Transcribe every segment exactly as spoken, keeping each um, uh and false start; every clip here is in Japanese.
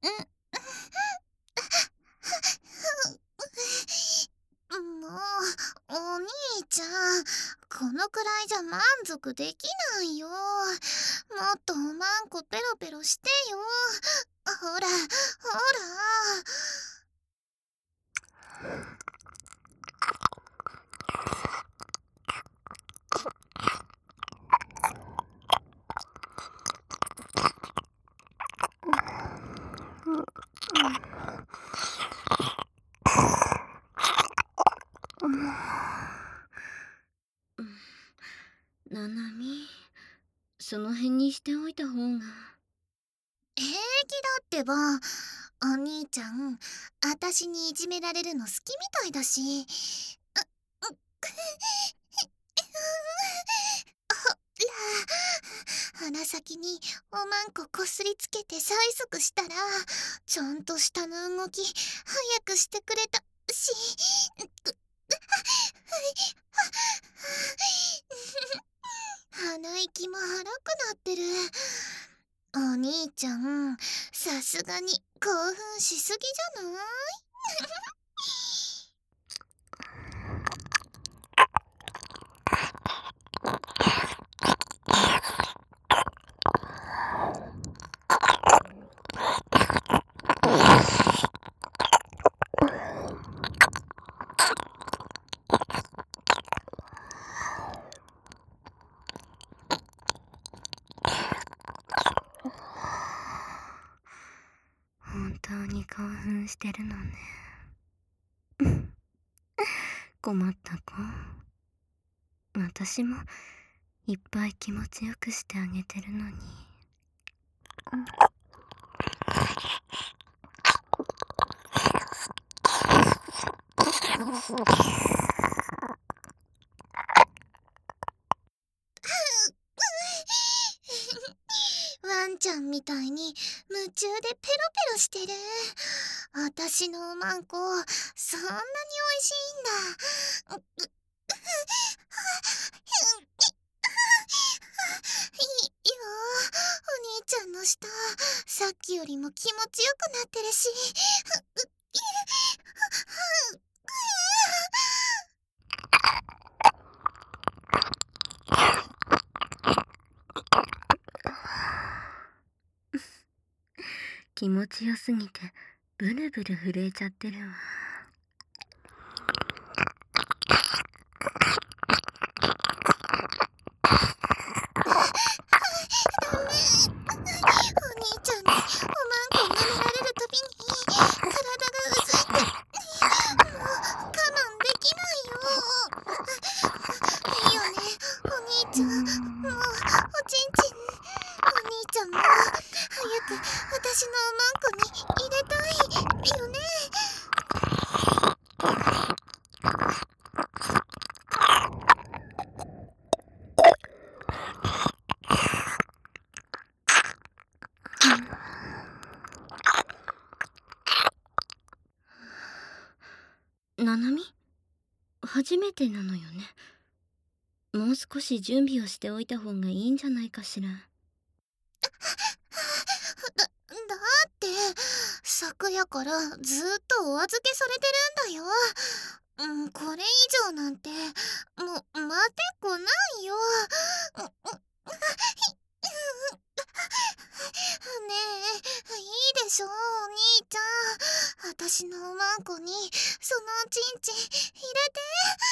もう、お兄ちゃん、このくらいじゃ満足できないよ。もっとおまんこペロペロしてよ。ほら、ほら。 ななみ、その辺にしておいた方が。 平気だってば。お兄ちゃん、あたしにいじめられるの好きみたいだし。う、う、くほら、鼻先におまんここすりつけて催促したら、ちゃんと舌の動き早くしてくれたし。く鼻息も荒くなってる。お兄ちゃん、さすがに興奮しすぎじゃない？ 本当に興奮してるのね。困った子。私もいっぱい気持ちよくしてあげてるのに。 ワンちゃんみたいに夢中でペロペロしてる。あたしのおまんこ、そんなに美味しいんだ。うういいよ、お兄ちゃんの舌、さっきよりも気持ちよくなってるし。 気持ちよすぎてブルブル震えちゃってるわ。 お兄ちゃんにおまんこ舐められるたびに体がうずいて、もう我慢できないよ。いいよね、お兄ちゃん。もうおちんちん、お兄ちゃんも早く私のおまんこに入れたいよね。 ななみ、初めてなのよね。もう少し準備をしておいた方がいいんじゃないかしら。 だ、だって、昨夜からずっとお預けされてるんだよ。うん、これ以上なんて、もう、待てっこないよ。う、う、ねえ、いいでしょ、お兄ちゃん。あたしのおまんこに、そのおちんちん、入れて。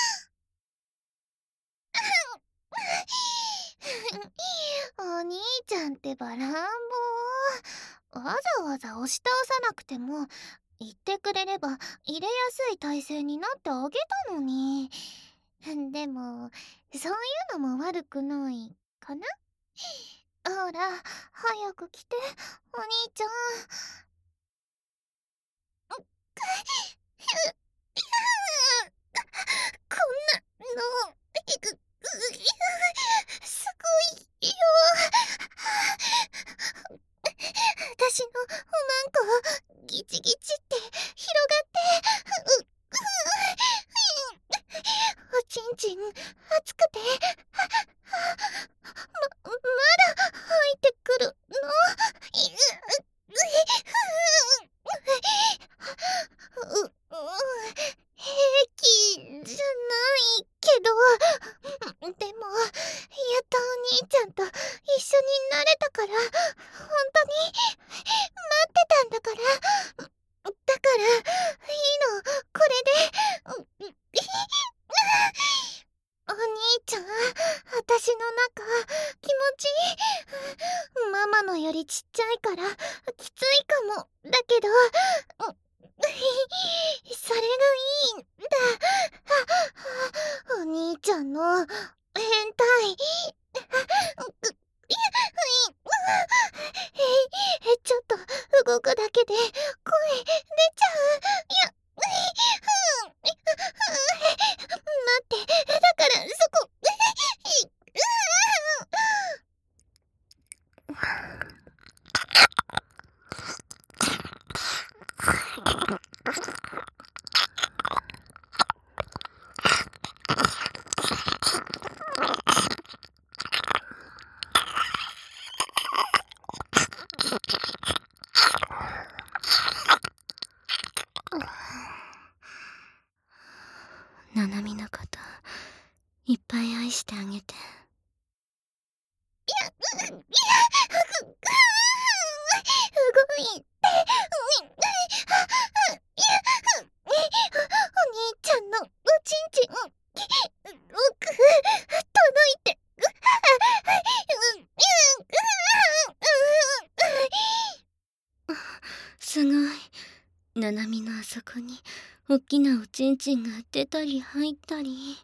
お兄ちゃんってば乱暴。わざわざ押し倒さなくても言ってくれれば入れやすい体勢になってあげたのに。でもそういうのも悪くないかな。ほら早く来て、お兄ちゃん。こんなのすごいよ。私のおまんこギチギチって広がって、うおちんちん熱くて、ま、まだ入ってくるの。 なれたから、ほんとに待ってたんだから。だからいいの、これで。お兄ちゃん、私の中気持ちいい。ママのよりちっちゃいからきついかも。だけどそれがいいんだ。お兄ちゃんの変態。え、ちょっと動くだけで声出ちゃう。いや、待って、だからそこ。 ななみのこといっぱい愛してあげて。 動いて。お兄ちゃんのおちんちん奥届いて。 すごい。ななみのあそこにおっきなおちんちんが出たり入ったり。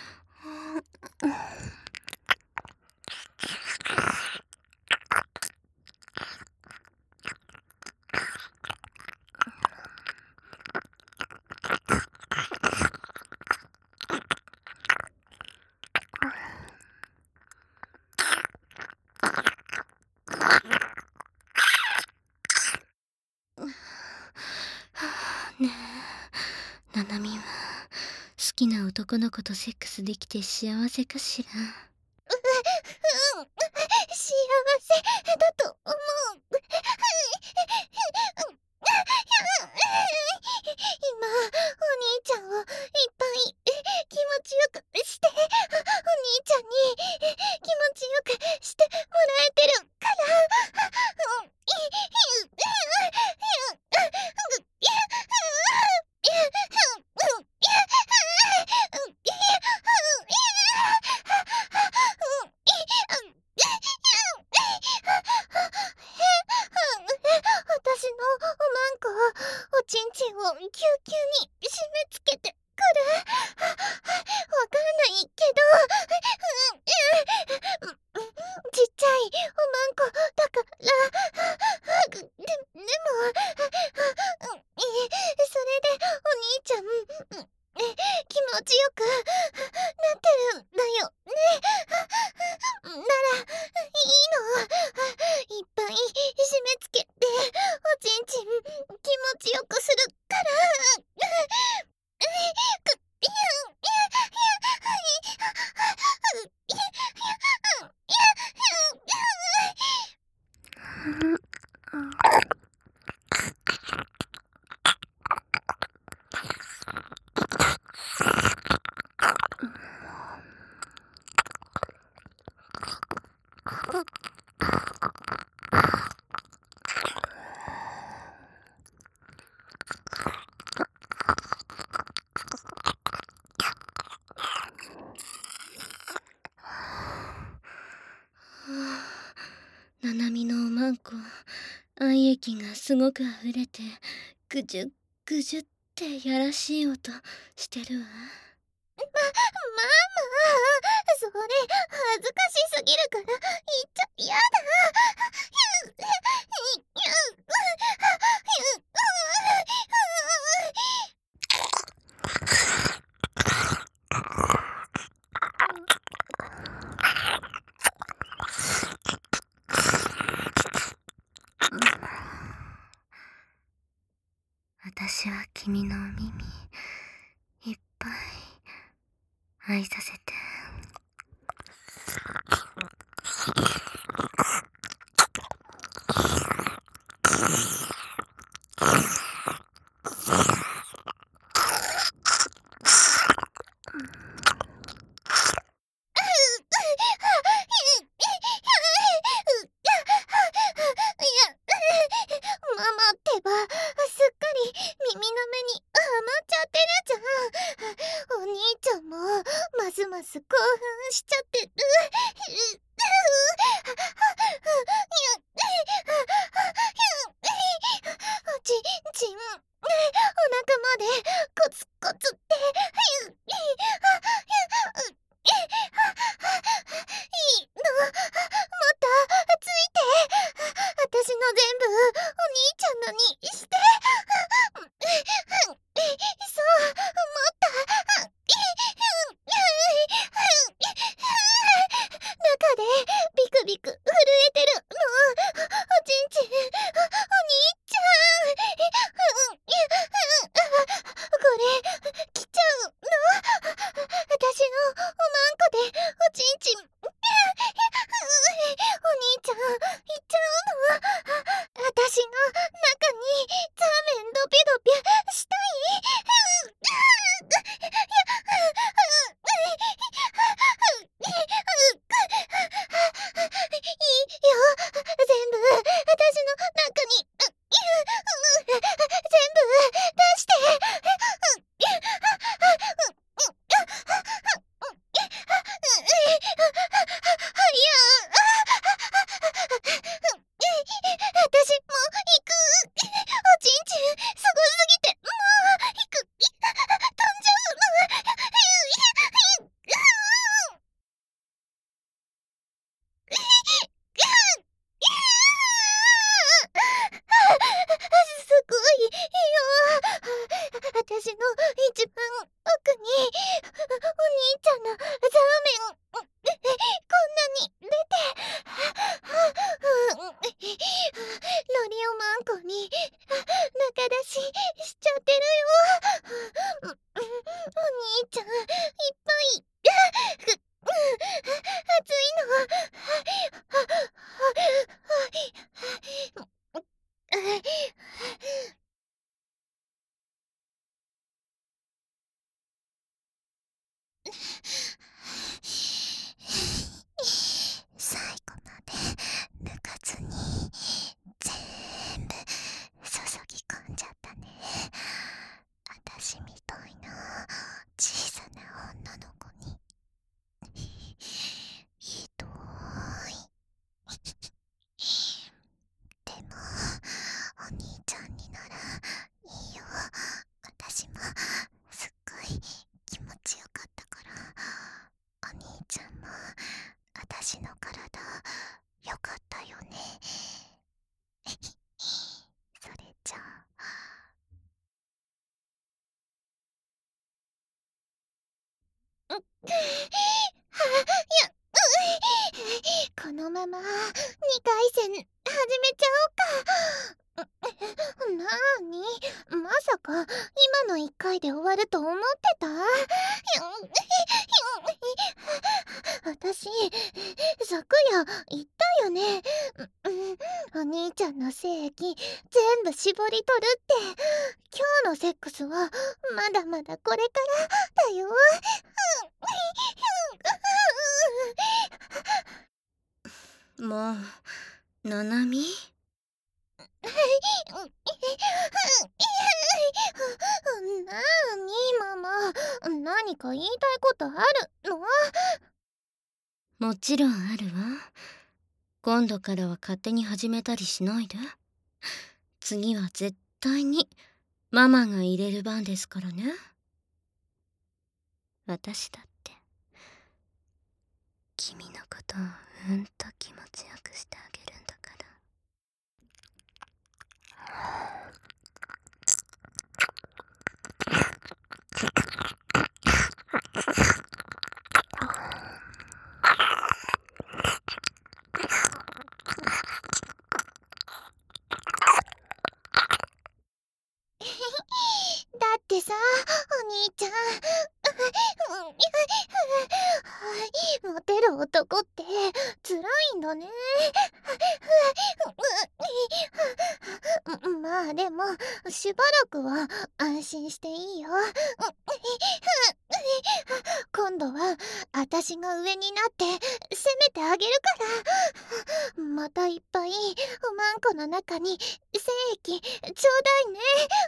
ねえ、ななみは好きな男の子とセックスできて幸せかしら。 うん、幸せだと思う。今お兄ちゃんをいっぱい気持ちよくして、お兄ちゃんに気持ちよくしてもらえてるから。私のおまんこをおちんちんをキューキューに締め付けてくる。わかんないけど、ちっちゃいおまんこだから。で、でもそれでお兄ちゃん気持ちよくなってるんだよね。ならいいの。いっぱい締め付けておちんちん気持ちよくするから。 ななみのおまんこ愛液がすごく溢れてぐじゅぐじゅってやらしい音してるわ。 ま、ママ、それ恥ずかしすぎるから言っちゃやだ。 私は君のお耳いっぱい愛させて。 全部お兄ちゃんのにして。そう思った。中でビクビク震えてるのおちんちん。お兄ちゃん。これ来ちゃうの。私のおまんこでおちんちん。お兄ちゃん行っちゃうの。私の中にザーメンドピドピしたい。いいよ、全部私の中に全部出して。私も行く。おちんちんすごすぎてもう行く。飛んじゃうの。すごいよ。私の一番奥にお兄ちゃんのザーメンこんなに出て、ロリオマンコに中出ししちゃってるよ。お兄ちゃんいっぱい熱いの。最後まで抜かずに全部注ぎ込んじゃったね。私みたいな小さな女の子に。ひどい。でもお兄ちゃんにならいいよ。私もすっごい気持ちよかったから、お兄ちゃんも私の体よかったよね。それじゃあうっはやこのままにかい戦始めちゃおうか。なーに、まさか今のいっかいで終わると思ってた？私昨夜言ったよね。お兄ちゃんの精液全部絞り取るって。今日のセックスはまだまだこれからだよ。 もう、ななみ？ なーにママ、何か言いたいことあるの？ もちろんあるわ。今度からは勝手に始めたりしないで。次は絶対にママが入れる番ですからね。私だって君のことをうんと気持ちよくしてあげるんだから。 だってさ、お兄ちゃんモテる男って辛いんだね。まあでもしばらくは安心していいよ。今度は私が上になって攻めてあげるから。またいっぱいおまんこの中に精液ちょうだいね。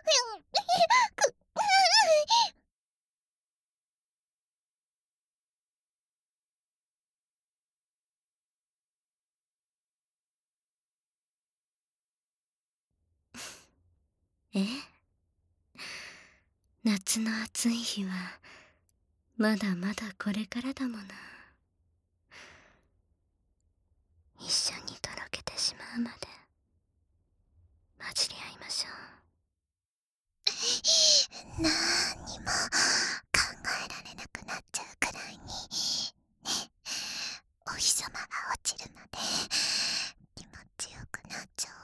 え？夏の暑い日はまだまだこれからだもの。一緒にとろけてしまうまでちゃ